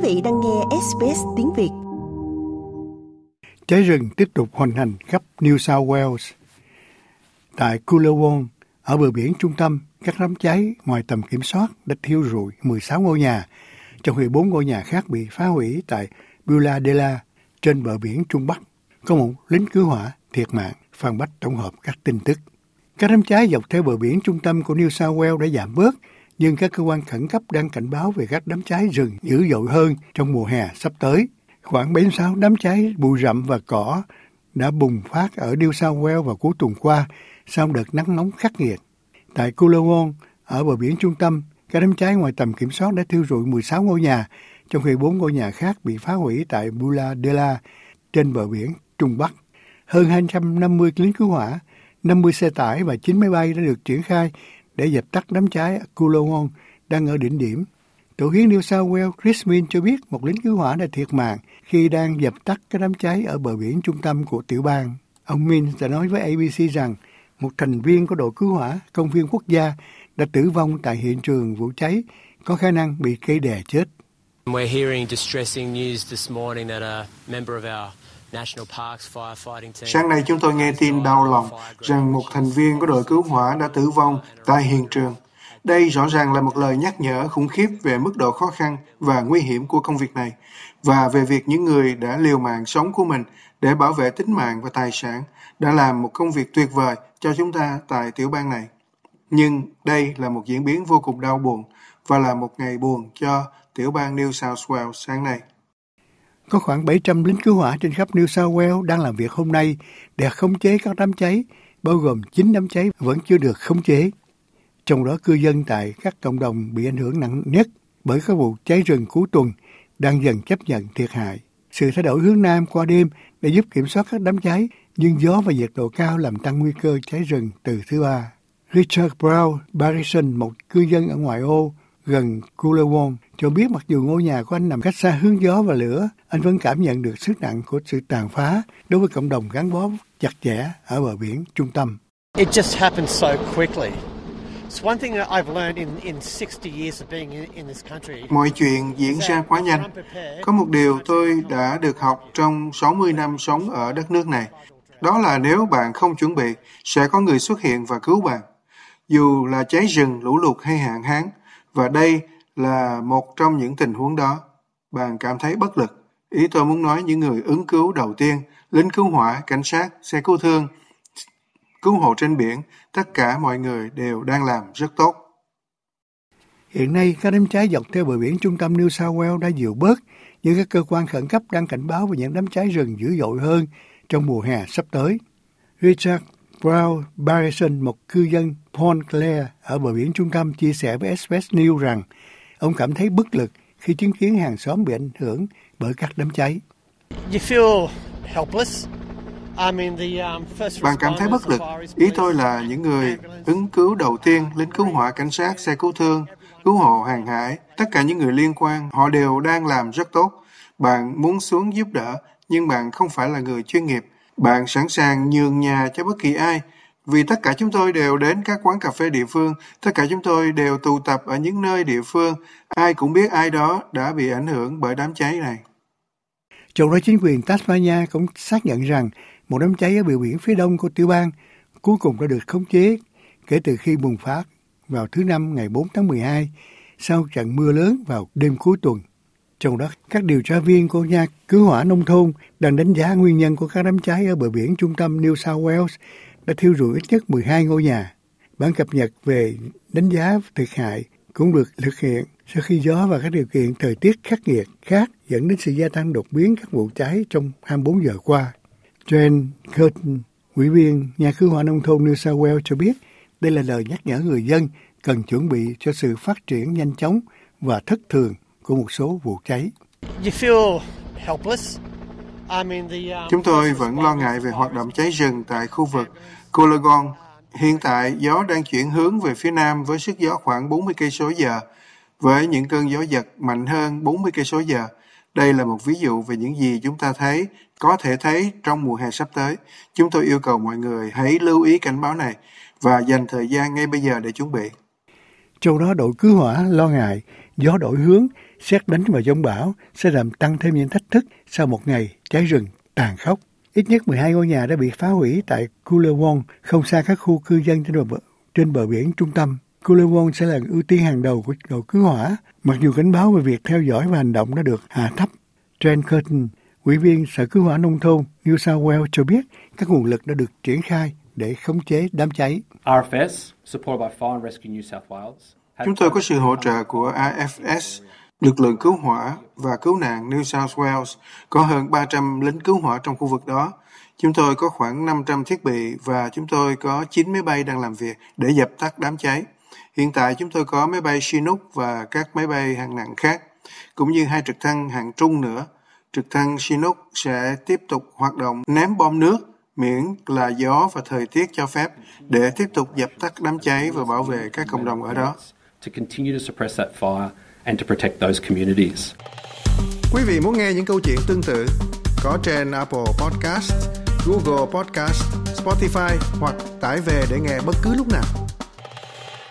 vị đang nghe SBS tiếng Việt. Cháy rừng tiếp tục hoành hành khắp New South Wales. Tại Coolawong, ở bờ biển trung tâm, các đám cháy ngoài tầm kiểm soát đã thiêu rụi 16 ngôi nhà, trong khi 4 ngôi nhà khác bị phá hủy tại Booladella trên bờ biển Trung Bắc. Có một lính cứu hỏa thiệt mạng. Phan Bách tổng hợp các tin tức. Các đám cháy dọc theo bờ biển trung tâm của New South Wales đã giảm bớt, nhưng các cơ quan khẩn cấp đang cảnh báo về các đám cháy rừng dữ dội hơn trong mùa hè sắp tới. Khoảng 76 đám cháy bụi rậm và cỏ đã bùng phát ở New South Wales vào cuối tuần qua sau đợt nắng nóng khắc nghiệt. Tại Coolawong, ở bờ biển trung tâm, các đám cháy ngoài tầm kiểm soát đã thiêu rụi 16 ngôi nhà, trong khi 4 ngôi nhà khác bị phá hủy tại Booladella trên bờ biển Trung Bắc. Hơn 250 lính cứu hỏa, 50 xe tải và 9 máy bay đã được triển khai để dập tắt đám cháy ở Coolawong đang ở đỉnh điểm. Thủ hiến New South Wales Chris Min cho biết một lính cứu hỏa đã thiệt mạng khi đang dập tắt các đám cháy ở bờ biển trung tâm của tiểu bang. Ông Min đã nói với ABC rằng một thành viên của đội cứu hỏa công viên quốc gia đã tử vong tại hiện trường vụ cháy, có khả năng bị cây đè chết. We're hearing distressing news this morning that a member of our Sáng nay chúng tôi nghe tin đau lòng rằng một thành viên của đội cứu hỏa đã tử vong tại hiện trường. Đây rõ ràng là một lời nhắc nhở khủng khiếp về mức độ khó khăn và nguy hiểm của công việc này, và về việc những người đã liều mạng sống của mình để bảo vệ tính mạng và tài sản đã làm một công việc tuyệt vời cho chúng ta tại tiểu bang này. Nhưng đây là một diễn biến vô cùng đau buồn và là một ngày buồn cho tiểu bang New South Wales sáng nay. Có khoảng 700 lính cứu hỏa trên khắp New South Wales đang làm việc hôm nay để khống chế các đám cháy, bao gồm 9 đám cháy vẫn chưa được khống chế. Trong đó cư dân tại các cộng đồng bị ảnh hưởng nặng nhất bởi các vụ cháy rừng cuối tuần đang dần chấp nhận thiệt hại. Sự thay đổi hướng nam qua đêm để giúp kiểm soát các đám cháy, nhưng gió và nhiệt độ cao làm tăng nguy cơ cháy rừng từ thứ Ba. Richard Brown Barrison, một cư dân ở ngoại ô gần Coolawong, cho biết mặc dù ngôi nhà của anh nằm cách xa hướng gió và lửa, anh vẫn cảm nhận được sức nặng của sự tàn phá đối với cộng đồng gắn bó chặt chẽ ở bờ biển trung tâm. It just happened so quickly. It's one thing that I've learned in 60 years of being in this country. Mọi chuyện diễn ra quá nhanh. Có một điều tôi đã được học trong 60 năm sống ở đất nước này. Đó là nếu bạn không chuẩn bị, sẽ có người xuất hiện và cứu bạn. Dù là cháy rừng, lũ lụt hay hạn hán. Và đây là một trong những tình huống đó. Bạn cảm thấy bất lực. Ý tôi muốn nói những người ứng cứu đầu tiên, lính cứu hỏa, cảnh sát, xe cứu thương, cứu hộ trên biển, tất cả mọi người đều đang làm rất tốt. Hiện nay, các đám cháy dọc theo bờ biển trung tâm New South Wales đã dịu bớt, nhưng các cơ quan khẩn cấp đang cảnh báo về những đám cháy rừng dữ dội hơn trong mùa hè sắp tới. Richard Brown Barrison, một cư dân Port Clare ở bờ biển trung tâm, chia sẻ với SBS News rằng ông cảm thấy bất lực khi chứng kiến hàng xóm bị ảnh hưởng bởi các đám cháy. Bạn cảm thấy bất lực. Ý tôi là những người ứng cứu đầu tiên, lính cứu hỏa, cảnh sát, xe cứu thương, cứu hộ hàng hải, tất cả những người liên quan, họ đều đang làm rất tốt. Bạn muốn xuống giúp đỡ, nhưng bạn không phải là người chuyên nghiệp. Bạn sẵn sàng nhường nhà cho bất kỳ ai, vì tất cả chúng tôi đều đến các quán cà phê địa phương, tất cả chúng tôi đều tụ tập ở những nơi địa phương, ai cũng biết ai đó đã bị ảnh hưởng bởi đám cháy này. Trong đó chính quyền Tasmania cũng xác nhận rằng một đám cháy ở bờ biển phía đông của tiểu bang cuối cùng đã được khống chế kể từ khi bùng phát vào thứ Năm ngày 4 tháng 12 sau trận mưa lớn vào đêm cuối tuần. Trong đó, các điều tra viên của nhà cứu hỏa nông thôn đang đánh giá nguyên nhân của các đám cháy ở bờ biển trung tâm New South Wales đã thiêu rụi ít nhất 12 ngôi nhà. Bản cập nhật về đánh giá thiệt hại cũng được thực hiện sau khi gió và các điều kiện thời tiết khắc nghiệt khác dẫn đến sự gia tăng đột biến các vụ cháy trong 24 giờ qua. Jane Curtin, ủy viên nhà cứu hỏa nông thôn New South Wales cho biết đây là lời nhắc nhở người dân cần chuẩn bị cho sự phát triển nhanh chóng và thất thường của một số vụ cháy. Chúng tôi vẫn lo ngại về hoạt động cháy rừng tại khu vực Coolawong. Hiện tại, gió đang chuyển hướng về phía nam với sức gió khoảng 40 cây số giờ, với những cơn gió giật mạnh hơn 40 cây số giờ. Đây là một ví dụ về những gì chúng ta có thể thấy trong mùa hè sắp tới. Chúng tôi yêu cầu mọi người hãy lưu ý cảnh báo này và dành thời gian ngay bây giờ để chuẩn bị. Trong đó đội cứu hỏa lo ngại gió đổi hướng Sét đánh và giông bão sẽ làm tăng thêm những thách thức sau một ngày cháy rừng tàn khốc. Ít nhất 12 ngôi nhà đã bị phá hủy tại Kulewong, không xa các khu cư dân trên bờ biển trung tâm. Kulewong sẽ là ưu tiên hàng đầu của đội cứu hỏa, mặc dù cảnh báo về việc theo dõi và hành động đã được hạ thấp. Trent Curtin, Ủy viên Sở Cứu hỏa Nông thôn New South Wales cho biết các nguồn lực đã được triển khai để khống chế đám cháy. Chúng tôi có sự hỗ trợ của RFS, lực lượng cứu hỏa và cứu nạn New South Wales, có hơn 300 lính cứu hỏa trong khu vực đó. Chúng tôi có khoảng 500 thiết bị và chúng tôi có 9 máy bay đang làm việc để dập tắt đám cháy. Hiện tại chúng tôi có máy bay Chinook và các máy bay hạng nặng khác, cũng như 2 trực thăng hạng trung nữa. Trực thăng Chinook sẽ tiếp tục hoạt động ném bom nước miễn là gió và thời tiết cho phép để tiếp tục dập tắt đám cháy và bảo vệ các cộng đồng ở đó. Quý vị muốn nghe những câu chuyện tương tự có trên Apple Podcast, Google Podcast, Spotify hoặc tải về để nghe bất cứ lúc nào.